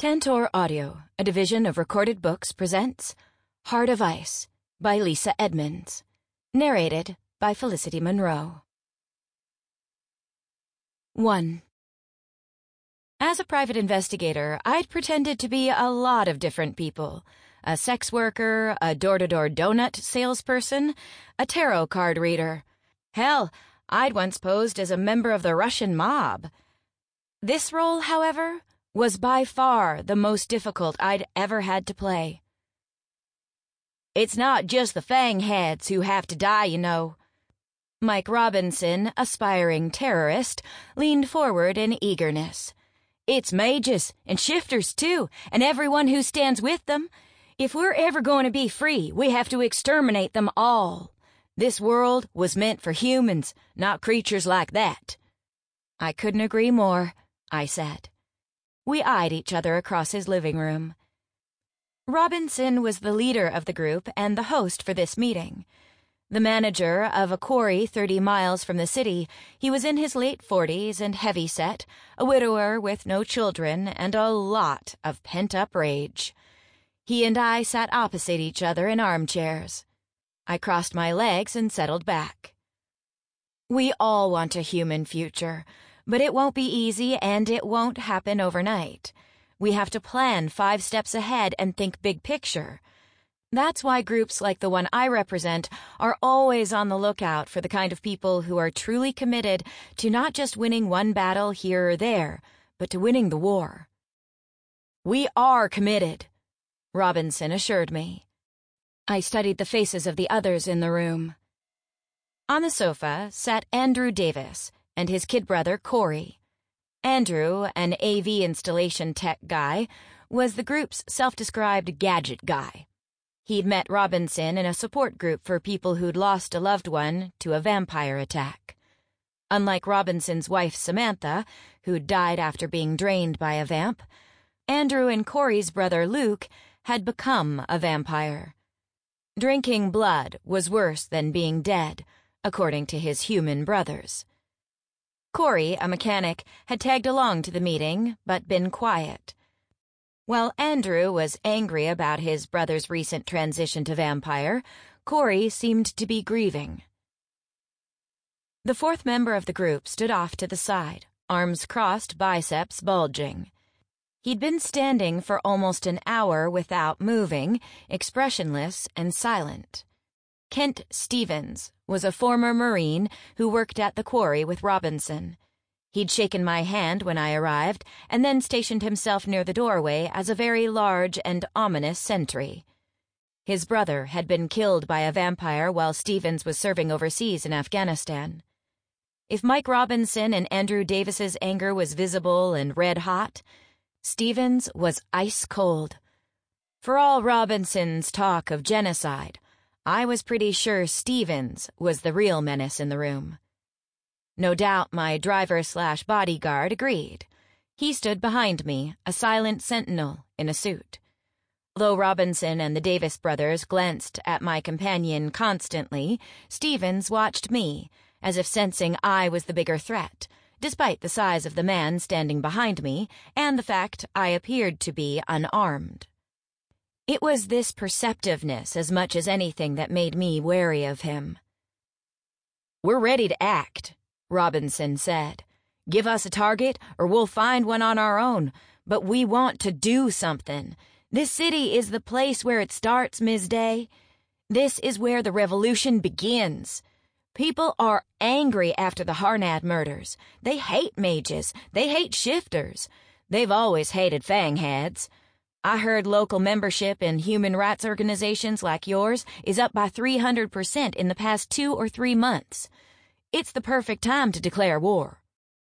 Tantor Audio, a division of Recorded Books, presents Heart of Ice by Lisa Edmonds, narrated by Felicity Monroe. 1. As a private investigator, I'd pretended to be a lot of different people. A sex worker, a door-to-door donut salesperson, a tarot card reader. Hell, I'd once posed as a member of the Russian mob. This role, however, was by far the most difficult I'd ever had to play. It's not just the fangheads who have to die, you know. Mike Robinson, aspiring terrorist, leaned forward in eagerness. It's mages and shifters, too, and everyone who stands with them. If we're ever going to be free, we have to exterminate them all. This world was meant for humans, not creatures like that. I couldn't agree more, I said. We eyed each other across his living room. Robinson was the leader of the group and the host for this meeting. The manager of a quarry 30 miles from the city, he was in his late 40s and heavy-set, a widower with no children and a lot of pent-up rage. He and I sat opposite each other in armchairs. I crossed my legs and settled back. We all want a human future, but it won't be easy and it won't happen overnight. We have to plan 5 steps ahead and think big picture. That's why groups like the one I represent are always on the lookout for the kind of people who are truly committed to not just winning one battle here or there, but to winning the war. We are committed, Robinson assured me. I studied the faces of the others in the room. On the sofa sat Andrew Davis and his kid brother Corey. Andrew, an AV installation tech guy, was the group's self-described gadget guy. He'd met Robinson in a support group for people who'd lost a loved one to a vampire attack. Unlike Robinson's wife Samantha, who'd died after being drained by a vamp, Andrew and Corey's brother Luke had become a vampire. Drinking blood was worse than being dead, according to his human brothers. Corey, a mechanic, had tagged along to the meeting, but been quiet. While Andrew was angry about his brother's recent transition to vampire, Corey seemed to be grieving. The 4th member of the group stood off to the side, arms crossed, biceps bulging. He'd been standing for almost an hour without moving, expressionless and silent. Kent Stevens was a former Marine who worked at the quarry with Robinson. He'd shaken my hand when I arrived and then stationed himself near the doorway as a very large and ominous sentry. His brother had been killed by a vampire while Stevens was serving overseas in Afghanistan. If Mike Robinson and Andrew Davis's anger was visible and red-hot, Stevens was ice-cold. For all Robinson's talk of genocide, I was pretty sure Stevens was the real menace in the room. No doubt my driver/bodyguard agreed. He stood behind me, a silent sentinel in a suit. Though Robinson and the Davis brothers glanced at my companion constantly, Stevens watched me, as if sensing I was the bigger threat, despite the size of the man standing behind me and the fact I appeared to be unarmed. It was this perceptiveness as much as anything that made me wary of him. "We're ready to act," Robinson said. "Give us a target or we'll find one on our own, but we want to do something. This city is the place where it starts, Ms. Day. This is where the revolution begins. People are angry after the Harnad murders. They hate mages. They hate shifters. They've always hated fangheads. I heard local membership in human rights organizations like yours is up by 300% in the past 2 or 3 months. It's the perfect time to declare war."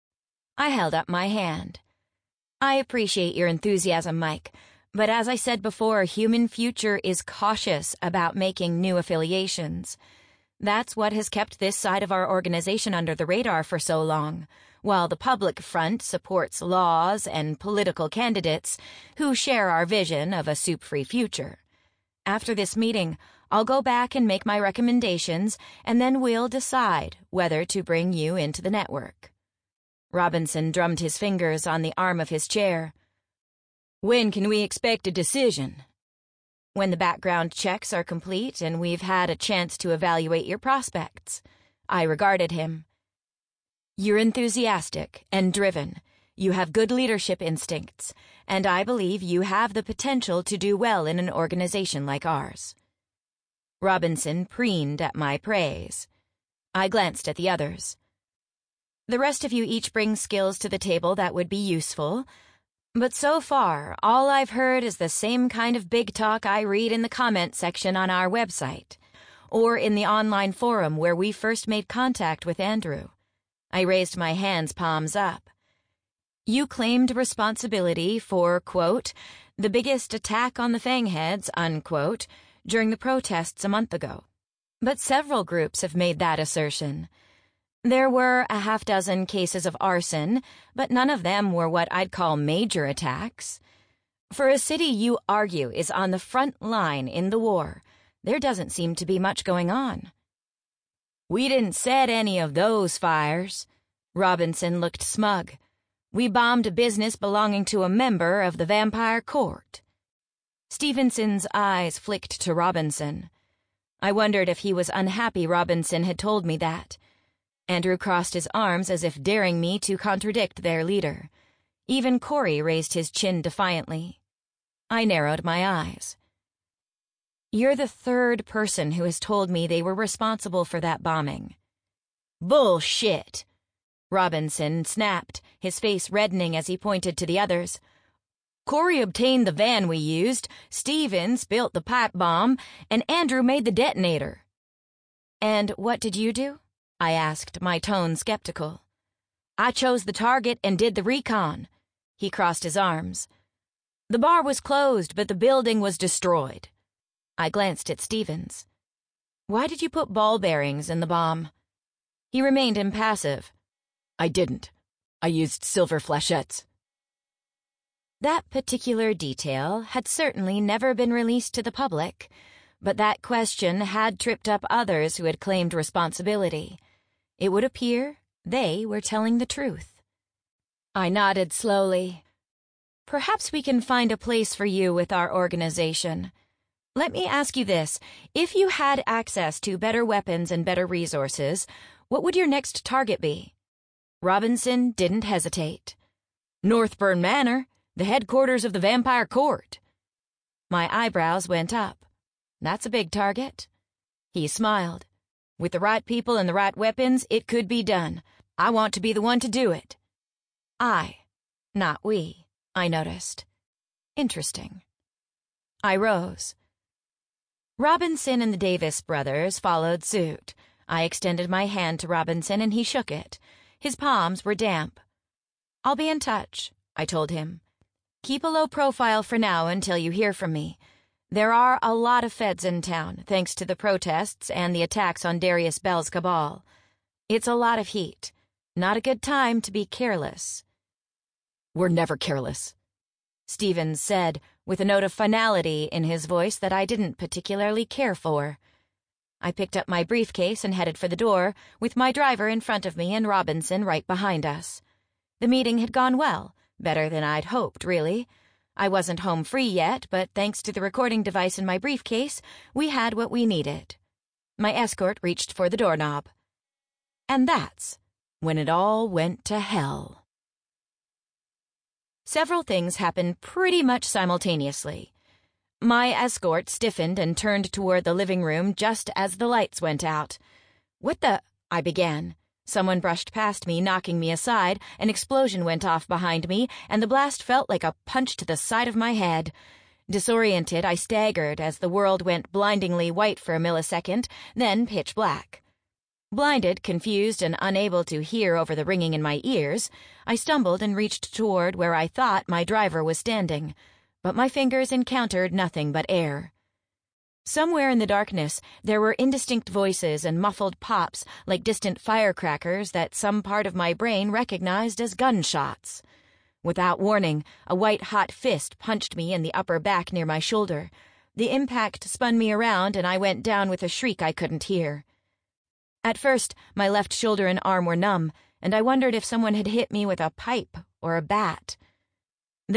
I held up my hand. "I appreciate your enthusiasm, Mike, but as I said before, Human Future is cautious about making new affiliations. That's what has kept this side of our organization under the radar for so long, while the public front supports laws and political candidates who share our vision of a soup-free future. After this meeting, I'll go back and make my recommendations, and then we'll decide whether to bring you into the network." Robinson drummed his fingers on the arm of his chair. When can we expect a decision? When the background checks are complete and we've had a chance to evaluate your prospects. I regarded him. You're enthusiastic and driven. You have good leadership instincts, and I believe you have the potential to do well in an organization like ours. Robinson preened at my praise. I glanced at the others. The rest of you each bring skills to the table that would be useful, but so far, all I've heard is the same kind of big talk I read in the comment section on our website, or in the online forum where we first made contact with Andrew. I raised my hands palms up. You claimed responsibility for, quote, the biggest attack on the Fangheads, unquote, during the protests a month ago. But several groups have made that assertion. There were a half-dozen cases of arson, but none of them were what I'd call major attacks. For a city you argue is on the front line in the war, there doesn't seem to be much going on. We didn't set any of those fires. Robinson looked smug. We bombed a business belonging to a member of the Vampire Court. Stevenson's eyes flicked to Robinson. I wondered if he was unhappy Robinson had told me that. Andrew crossed his arms as if daring me to contradict their leader. Even Corey raised his chin defiantly. I narrowed my eyes. You're the third person who has told me they were responsible for that bombing. Bullshit! Robinson snapped, his face reddening as he pointed to the others. Corey obtained the van we used, Stevens built the pipe bomb, and Andrew made the detonator. And what did you do? I asked, my tone skeptical. I chose the target and did the recon. He crossed his arms. The bar was closed, but the building was destroyed. I glanced at Stevens. Why did you put ball bearings in the bomb? He remained impassive. I didn't. I used silver flechettes. That particular detail had certainly never been released to the public, but that question had tripped up others who had claimed responsibility. It would appear they were telling the truth. I nodded slowly. Perhaps we can find a place for you with our organization. Let me ask you this. If you had access to better weapons and better resources, what would your next target be? Robinson didn't hesitate. Northburn Manor, the headquarters of the Vampire Court. My eyebrows went up. That's a big target. He smiled. With the right people and the right weapons, it could be done. I want to be the one to do it. I, not we, I noticed. Interesting. I rose. Robinson and the Davis brothers followed suit. I extended my hand to Robinson and he shook it. His palms were damp. I'll be in touch, I told him. Keep a low profile for now until you hear from me. There are a lot of feds in town, thanks to the protests and the attacks on Darius Bell's cabal. It's a lot of heat. Not a good time to be careless. We're never careless, Stevens said, with a note of finality in his voice that I didn't particularly care for. I picked up my briefcase and headed for the door, with my driver in front of me and Robinson right behind us. The meeting had gone well, better than I'd hoped, really. I wasn't home free yet, but thanks to the recording device in my briefcase, we had what we needed. My escort reached for the doorknob. And that's when it all went to hell. Several things happened pretty much simultaneously. My escort stiffened and turned toward the living room just as the lights went out. What the? I began. Someone brushed past me, knocking me aside, an explosion went off behind me, and the blast felt like a punch to the side of my head. Disoriented, I staggered as the world went blindingly white for a millisecond, then pitch black. Blinded, confused, and unable to hear over the ringing in my ears, I stumbled and reached toward where I thought my driver was standing, but my fingers encountered nothing but air. Somewhere in the darkness, there were indistinct voices and muffled pops like distant firecrackers that some part of my brain recognized as gunshots. Without warning, a white-hot fist punched me in the upper back near my shoulder. The impact spun me around, and I went down with a shriek I couldn't hear. At first, my left shoulder and arm were numb, and I wondered if someone had hit me with a pipe or a bat. Then,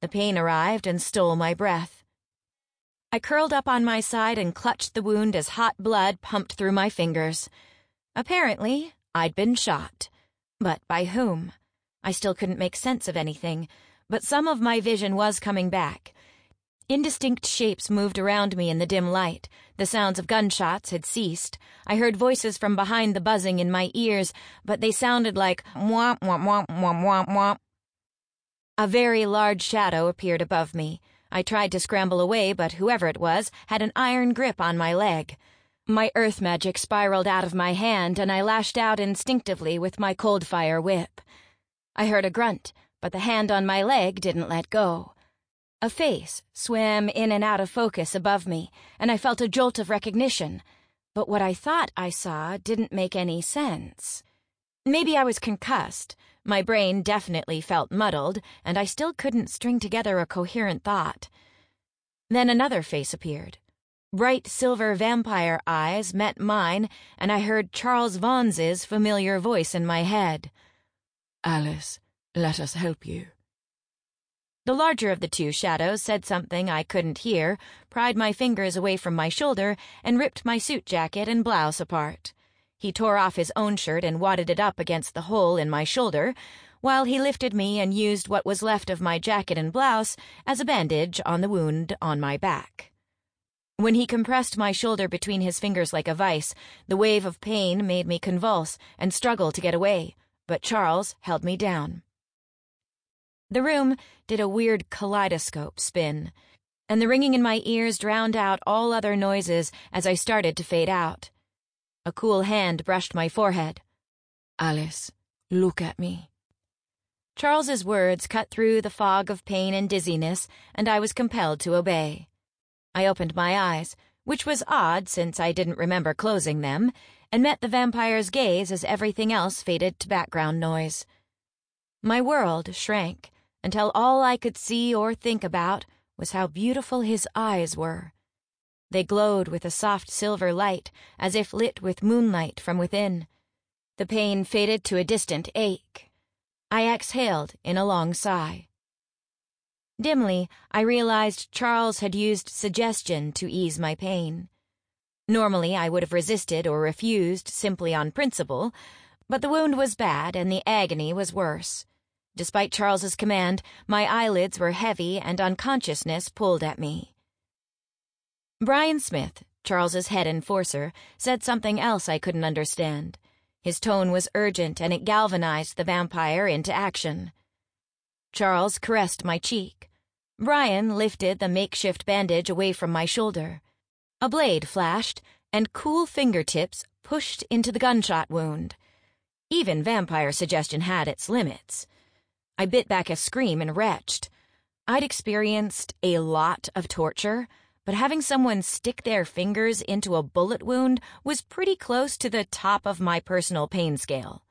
The pain arrived and stole my breath. I curled up on my side and clutched the wound as hot blood pumped through my fingers. Apparently, I'd been shot. But by whom? I still couldn't make sense of anything, but some of my vision was coming back. Indistinct shapes moved around me in the dim light. The sounds of gunshots had ceased. I heard voices from behind the buzzing in my ears, but they sounded like mwomp, mwomp, mwomp, mwomp, mwomp, mwomp. A very large shadow appeared above me. I tried to scramble away, but whoever it was had an iron grip on my leg. My earth magic spiraled out of my hand, and I lashed out instinctively with my cold fire whip. I heard a grunt, but the hand on my leg didn't let go. A face swam in and out of focus above me, and I felt a jolt of recognition. But what I thought I saw didn't make any sense. Maybe I was concussed. My brain definitely felt muddled, and I still couldn't string together a coherent thought. Then another face appeared. Bright silver vampire eyes met mine, and I heard Charles Vaughan's familiar voice in my head. "Alice, let us help you." The larger of the two shadows said something I couldn't hear, pried my fingers away from my shoulder, and ripped my suit jacket and blouse apart. He tore off his own shirt and wadded it up against the hole in my shoulder, while he lifted me and used what was left of my jacket and blouse as a bandage on the wound on my back. When he compressed my shoulder between his fingers like a vice, the wave of pain made me convulse and struggle to get away, but Charles held me down. The room did a weird kaleidoscope spin, and the ringing in my ears drowned out all other noises as I started to fade out. A cool hand brushed my forehead. "Alice, look at me." Charles's words cut through the fog of pain and dizziness, and I was compelled to obey. I opened my eyes, which was odd since I didn't remember closing them, and met the vampire's gaze as everything else faded to background noise. My world shrank until all I could see or think about was how beautiful his eyes were. They glowed with a soft silver light, as if lit with moonlight from within. The pain faded to a distant ache. I exhaled in a long sigh. Dimly, I realized Charles had used suggestion to ease my pain. Normally, I would have resisted or refused simply on principle, but the wound was bad and the agony was worse. Despite Charles's command, my eyelids were heavy and unconsciousness pulled at me. Brian Smith, Charles's head enforcer, said something else I couldn't understand. His tone was urgent and it galvanized the vampire into action. Charles caressed my cheek. Brian lifted the makeshift bandage away from my shoulder. A blade flashed, and cool fingertips pushed into the gunshot wound. Even vampire suggestion had its limits. I bit back a scream and retched. I'd experienced a lot of torture, but having someone stick their fingers into a bullet wound was pretty close to the top of my personal pain scale.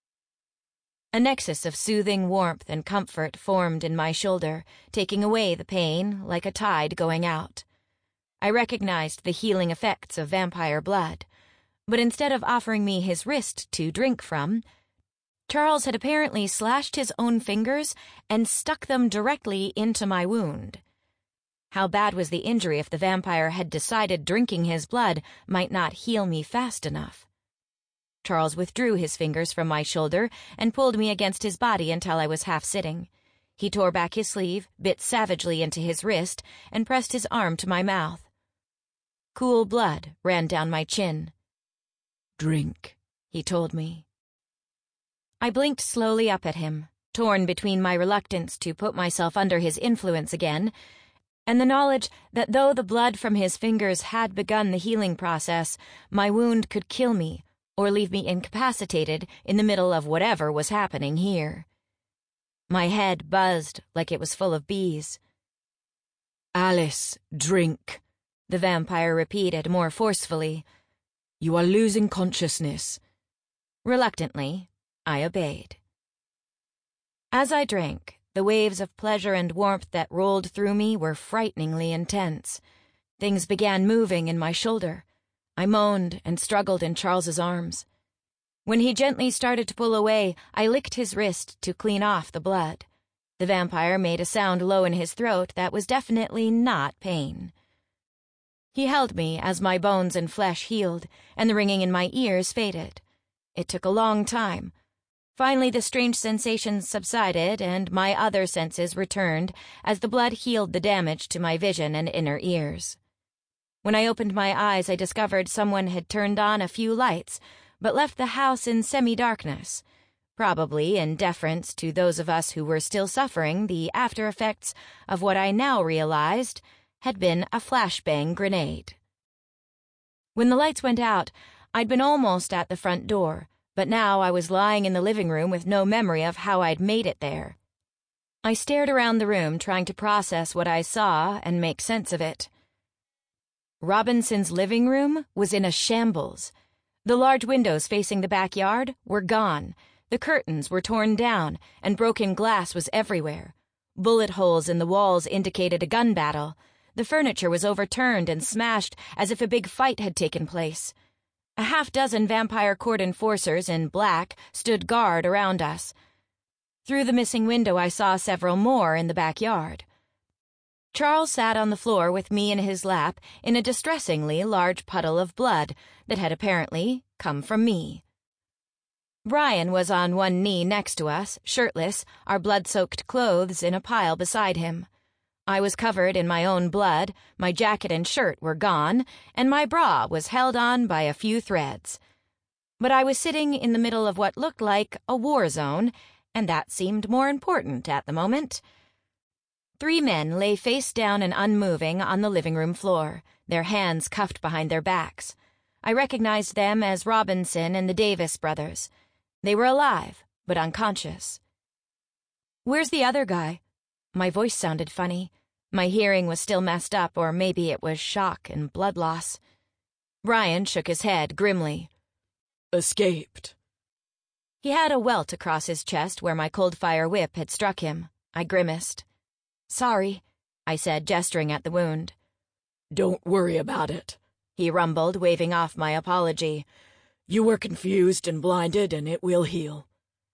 A nexus of soothing warmth and comfort formed in my shoulder, taking away the pain like a tide going out. I recognized the healing effects of vampire blood, but instead of offering me his wrist to drink from, Charles had apparently slashed his own fingers and stuck them directly into my wound. How bad was the injury if the vampire had decided drinking his blood might not heal me fast enough? Charles withdrew his fingers from my shoulder and pulled me against his body until I was half sitting. He tore back his sleeve, bit savagely into his wrist, and pressed his arm to my mouth. Cool blood ran down my chin. "Drink," he told me. I blinked slowly up at him, torn between my reluctance to put myself under his influence again, and the knowledge that though the blood from his fingers had begun the healing process, my wound could kill me or leave me incapacitated in the middle of whatever was happening here. My head buzzed like it was full of bees. "Alice, drink," the vampire repeated more forcefully. "You are losing consciousness." Reluctantly, I obeyed. As I drank, the waves of pleasure and warmth that rolled through me were frighteningly intense. Things began moving in my shoulder. I moaned and struggled in Charles's arms. When he gently started to pull away, I licked his wrist to clean off the blood. The vampire made a sound low in his throat that was definitely not pain. He held me as my bones and flesh healed, and the ringing in my ears faded. It took a long time. Finally, the strange sensations subsided, and my other senses returned as the blood healed the damage to my vision and inner ears. When I opened my eyes, I discovered someone had turned on a few lights, but left the house in semi-darkness, probably in deference to those of us who were still suffering the after-effects of what I now realized had been a flashbang grenade. When the lights went out, I'd been almost at the front door, but now I was lying in the living room with no memory of how I'd made it there. I stared around the room, trying to process what I saw and make sense of it. Robinson's living room was in a shambles. The large windows facing the backyard were gone. The curtains were torn down, and broken glass was everywhere. Bullet holes in the walls indicated a gun battle. The furniture was overturned and smashed as if a big fight had taken place. A half-dozen vampire court enforcers in black stood guard around us. Through the missing window, I saw several more in the backyard. Charles sat on the floor with me in his lap in a distressingly large puddle of blood that had apparently come from me. Brian was on one knee next to us, shirtless, our blood-soaked clothes in a pile beside him. I was covered in my own blood, my jacket and shirt were gone, and my bra was held on by a few threads. But I was sitting in the middle of what looked like a war zone, and that seemed more important at the moment. 3 men lay face down and unmoving on the living room floor, their hands cuffed behind their backs. I recognized them as Robinson and the Davis brothers. They were alive, but unconscious. "Where's the other guy?" My voice sounded funny. My hearing was still messed up, or maybe it was shock and blood loss. Brian shook his head grimly. "Escaped." He had a welt across his chest where my cold-fire whip had struck him. I grimaced. "Sorry," I said, gesturing at the wound. "Don't worry about it," he rumbled, waving off my apology. "You were confused and blinded, and it will heal."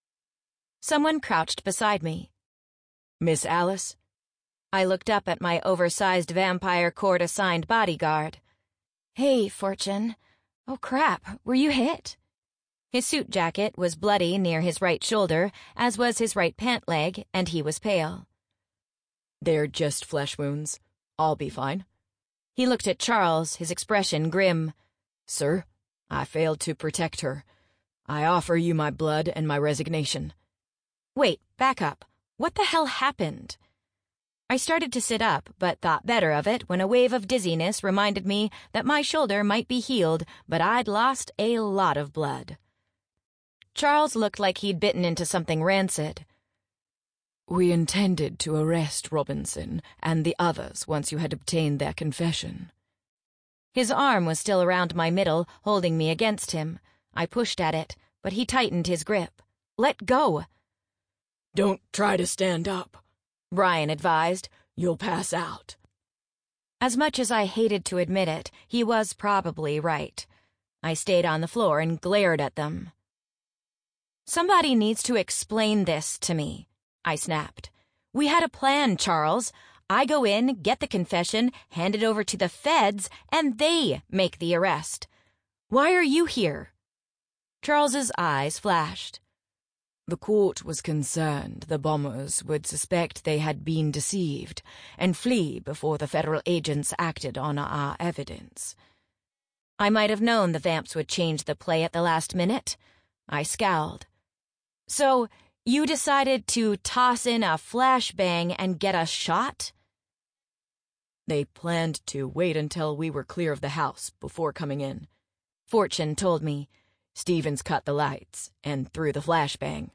Someone crouched beside me. "Miss Alice?" I looked up at my oversized vampire court-assigned bodyguard. "Hey, Fortune. Oh, crap, were you hit?" His suit jacket was bloody near his right shoulder, as was his right pant leg, and he was pale. "They're just flesh wounds. I'll be fine." He looked at Charles, his expression grim. "Sir, I failed to protect her. I offer you my blood and my resignation." "Wait, back up. What the hell happened?" I started to sit up, but thought better of it when a wave of dizziness reminded me that my shoulder might be healed, but I'd lost a lot of blood. Charles looked like he'd bitten into something rancid. "We intended to arrest Robinson and the others once you had obtained their confession." His arm was still around my middle, holding me against him. I pushed at it, but he tightened his grip. "Let go!" "Don't try to stand up," Brian advised. "You'll pass out." As much as I hated to admit it, he was probably right. I stayed on the floor and glared at them. "Somebody needs to explain this to me," I snapped. "We had a plan, Charles. I go in, get the confession, hand it over to the feds, and they make the arrest. Why are you here?" Charles's eyes flashed. "The court was concerned the bombers would suspect they had been deceived and flee before the federal agents acted on our evidence." I might have known the vamps would change the play at the last minute. I scowled. "So, you decided to toss in a flashbang and get us shot?" "They planned to wait until we were clear of the house before coming in," Fortune told me. "Stevens cut the lights and threw the flashbang."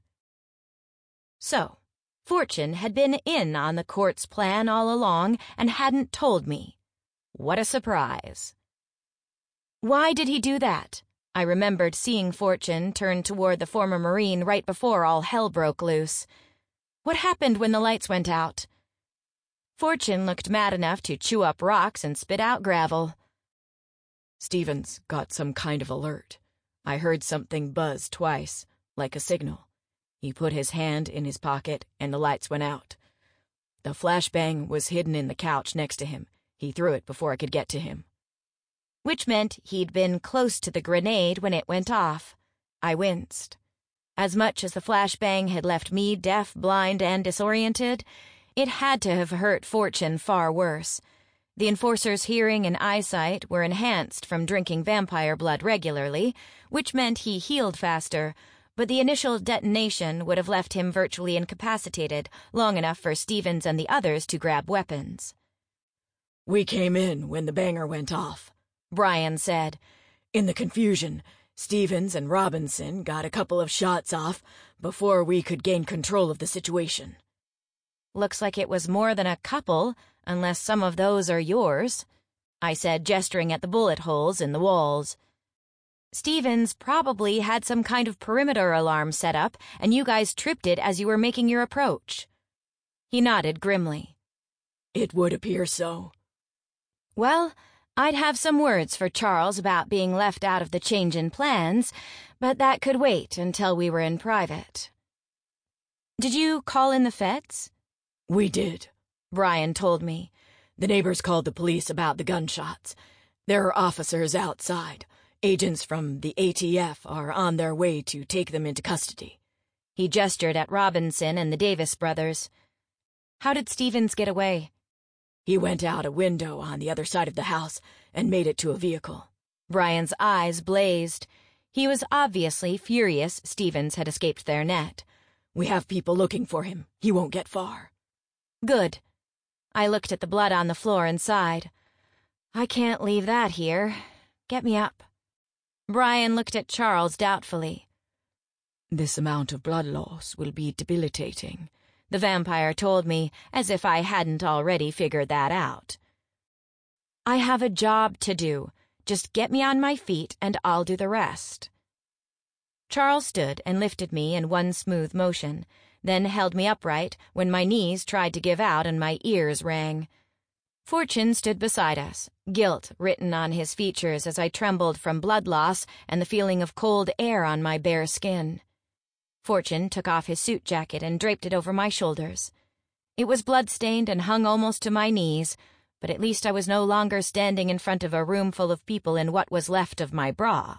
So, Fortune had been in on the court's plan all along and hadn't told me. What a surprise. Why did he do that? I remembered seeing Fortune turn toward the former Marine right before all hell broke loose. What happened when the lights went out? Fortune looked mad enough to chew up rocks and spit out gravel. "Stevens got some kind of alert. I heard something buzz twice, like a signal. He put his hand in his pocket, and the lights went out. The flashbang was hidden in the couch next to him. He threw it before I could get to him. Which meant he'd been close to the grenade when it went off. I winced. As much as the flashbang had left me deaf, blind, and disoriented, it had to have hurt Fortune far worse. The Enforcer's hearing and eyesight were enhanced from drinking vampire blood regularly, which meant he healed faster, but the initial detonation would have left him virtually incapacitated long enough for Stevens and the others to grab weapons. "We came in when the banger went off," Brian said. "In the confusion, Stevens and Robinson got a couple of shots off before we could gain control of the situation." "Looks like it was more than a couple, unless some of those are yours," I said, gesturing at the bullet holes in the walls. "Stevens probably had some kind of perimeter alarm set up, and you guys tripped it as you were making your approach." He nodded grimly. "It would appear so." "Well, I'd have some words for Charles about being left out of the change in plans, but that could wait until we were in private." "Did you call in the feds?" "We did," Brian told me. "The neighbors called the police about the gunshots. There are officers outside. Agents from the ATF are on their way to take them into custody." He gestured at Robinson and the Davis brothers. "How did Stevens get away?" "He went out a window on the other side of the house and made it to a vehicle." Brian's eyes blazed. He was obviously furious Stevens had escaped their net. "We have people looking for him. He won't get far." "Good." I looked at the blood on the floor and sighed. "I can't leave that here. Get me up." Brian looked at Charles doubtfully. "This amount of blood loss will be debilitating," the vampire told me, as if I hadn't already figured that out. "I have a job to do. Just get me on my feet and I'll do the rest." Charles stood and lifted me in one smooth motion, then held me upright when my knees tried to give out and my ears rang. Fortune stood beside us, guilt written on his features as I trembled from blood loss and the feeling of cold air on my bare skin. Fortune took off his suit jacket and draped it over my shoulders. It was blood-stained and hung almost to my knees, but at least I was no longer standing in front of a room full of people in what was left of my bra.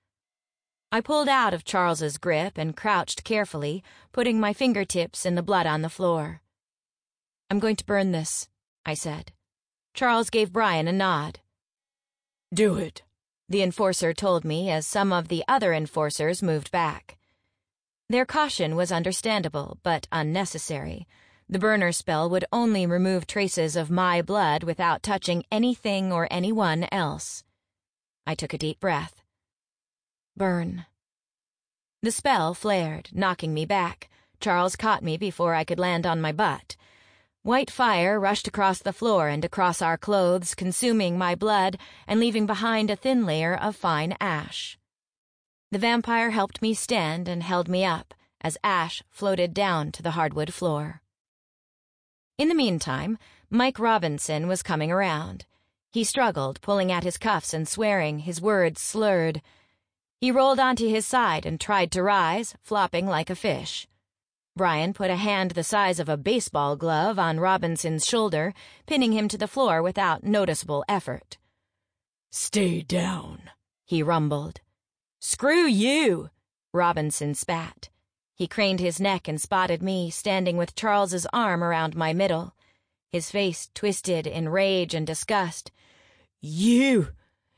I pulled out of Charles's grip and crouched carefully, putting my fingertips in the blood on the floor. "I'm going to burn this," I said. Charles gave Brian a nod. "Do it," the Enforcer told me as some of the other Enforcers moved back. Their caution was understandable, but unnecessary. The burner spell would only remove traces of my blood without touching anything or anyone else. I took a deep breath. Burn. The spell flared, knocking me back. Charles caught me before I could land on my butt. White fire rushed across the floor and across our clothes, consuming my blood and leaving behind a thin layer of fine ash. The vampire helped me stand and held me up as ash floated down to the hardwood floor. In the meantime, Mike Robinson was coming around. He struggled, pulling at his cuffs and swearing, his words slurred. He rolled onto his side and tried to rise, flopping like a fish. Brian put a hand the size of a baseball glove on Robinson's shoulder, pinning him to the floor without noticeable effort. "Stay down," he rumbled. "Screw you," Robinson spat. He craned his neck and spotted me, standing with Charles's arm around my middle. His face twisted in rage and disgust. You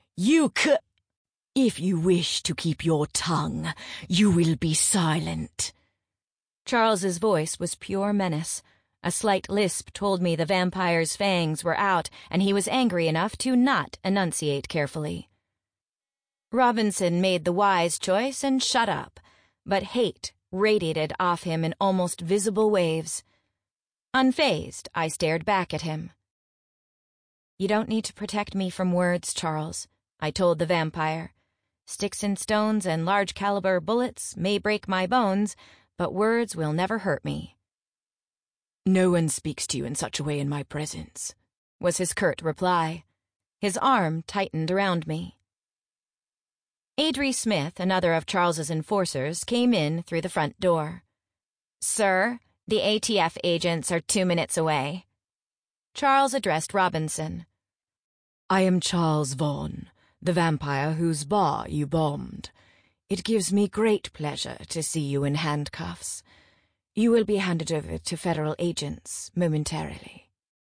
If you wish to keep your tongue, you will be silent." Charles's voice was pure menace. A slight lisp told me the vampire's fangs were out, and he was angry enough to not enunciate carefully. Robinson made the wise choice and shut up, but hate radiated off him in almost visible waves. Unfazed, I stared back at him. "You don't need to protect me from words, Charles," I told the vampire. "Sticks and stones and large-caliber bullets may break my bones, but words will never hurt me." "No one speaks to you in such a way in my presence," was his curt reply. His arm tightened around me. Adri Smith, another of Charles's enforcers, came in through the front door. Sir, the ATF agents are 2 minutes away. Charles addressed Robinson. I am Charles Vaughn, the vampire whose bar you bombed. It gives me great pleasure to see you in handcuffs. You will be handed over to federal agents momentarily.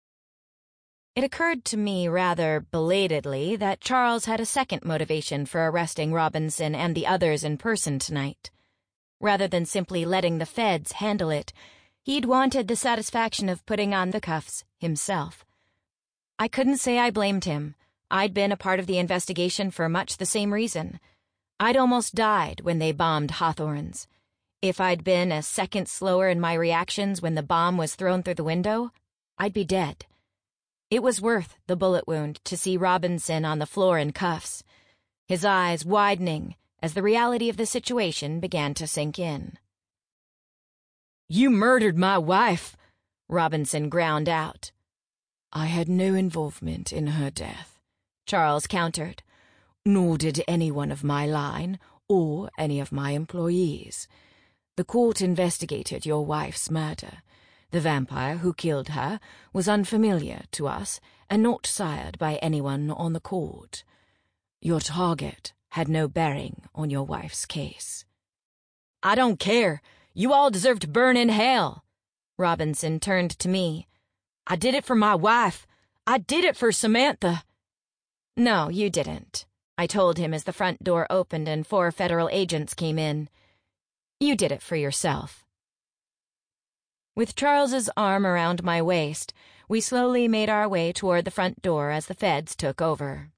It occurred to me rather belatedly that Charles had a second motivation for arresting Robinson and the others in person tonight. Rather than simply letting the feds handle it, he'd wanted the satisfaction of putting on the cuffs himself. I couldn't say I blamed him. I'd been a part of the investigation for much the same reason. I'd almost died when they bombed Hawthorne's. If I'd been a second slower in my reactions when the bomb was thrown through the window, I'd be dead. It was worth the bullet wound to see Robinson on the floor in cuffs, his eyes widening as the reality of the situation began to sink in. You murdered my wife, Robinson ground out. I had no involvement in her death, Charles countered, nor did anyone of my line or any of my employees. The court investigated your wife's murder. The vampire who killed her was unfamiliar to us and not sired by anyone on the court. Your target had no bearing on your wife's case. I don't care. You all deserve to burn in hell. Robinson turned to me. I did it for my wife. I did it for Samantha. No, you didn't, I told him as the front door opened and 4 federal agents came in. You did it for yourself. With Charles's arm around my waist, we slowly made our way toward the front door as the feds took over.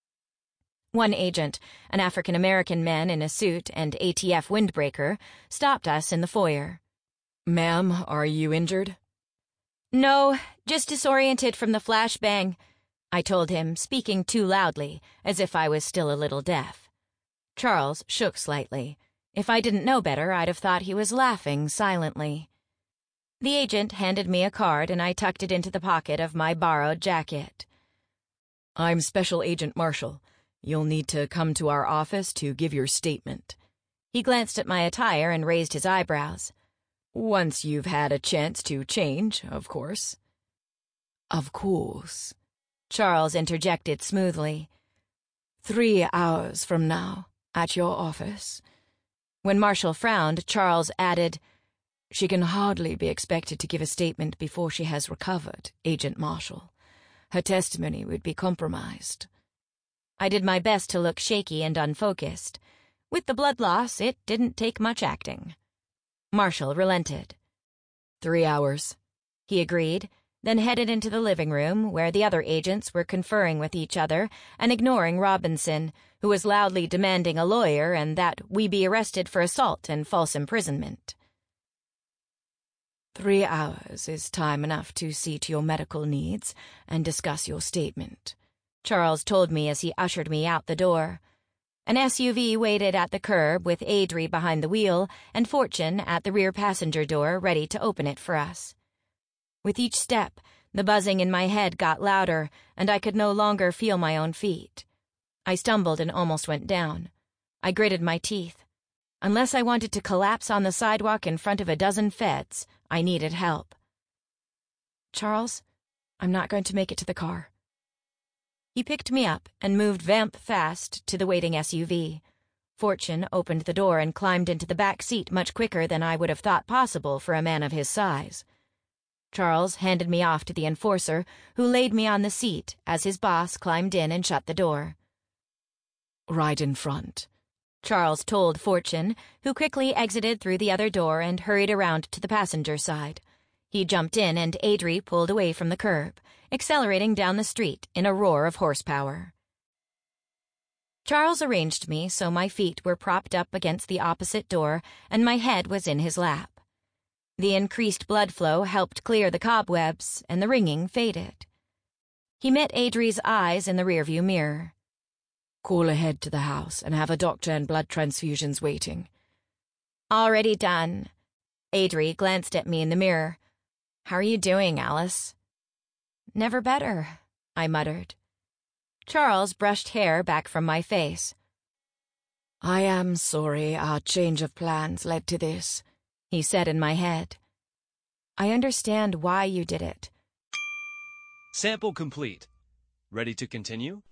One agent, an African-American man in a suit and ATF windbreaker, stopped us in the foyer. Ma'am, are you injured? No, just disoriented from the flashbang, I told him, speaking too loudly, as if I was still a little deaf. Charles shook slightly. If I didn't know better, I'd have thought he was laughing silently. The agent handed me a card and I tucked it into the pocket of my borrowed jacket. I'm Special Agent Marshall. You'll need to come to our office to give your statement. He glanced at my attire and raised his eyebrows. Once you've had a chance to change, of course. Of course, Charles interjected smoothly. 3 hours from now, at your office. When Marshall frowned, Charles added, She can hardly be expected to give a statement before she has recovered, Agent Marshall. Her testimony would be compromised. I did my best to look shaky and unfocused. With the blood loss, it didn't take much acting. Marshall relented. 3 hours, he agreed, then headed into the living room where the other agents were conferring with each other and ignoring Robinson, who was loudly demanding a lawyer and that we be arrested for assault and false imprisonment. 3 hours is time enough to see to your medical needs and discuss your statement, Charles told me as he ushered me out the door. An SUV waited at the curb with Adri behind the wheel and Fortune at the rear passenger door ready to open it for us. With each step, the buzzing in my head got louder and I could no longer feel my own feet. I stumbled and almost went down. I gritted my teeth. Unless I wanted to collapse on the sidewalk in front of a dozen feds, I needed help. Charles, I'm not going to make it to the car. He picked me up and moved vamp fast to the waiting SUV. Fortune opened the door and climbed into the back seat much quicker than I would have thought possible for a man of his size. Charles handed me off to the enforcer, who laid me on the seat as his boss climbed in and shut the door. Right in front, Charles told Fortune, who quickly exited through the other door and hurried around to the passenger side. He jumped in and Adri pulled away from the curb, accelerating down the street in a roar of horsepower. Charles arranged me so my feet were propped up against the opposite door and my head was in his lap. The increased blood flow helped clear the cobwebs and the ringing faded. He met Adri's eyes in the rearview mirror. Call ahead to the house and have a doctor and blood transfusions waiting. Already done. Adri glanced at me in the mirror. How are you doing, Alice? Never better, I muttered. Charles brushed hair back from my face. I am sorry our change of plans led to this, he said in my head. I understand why you did it. Sample complete. Ready to continue?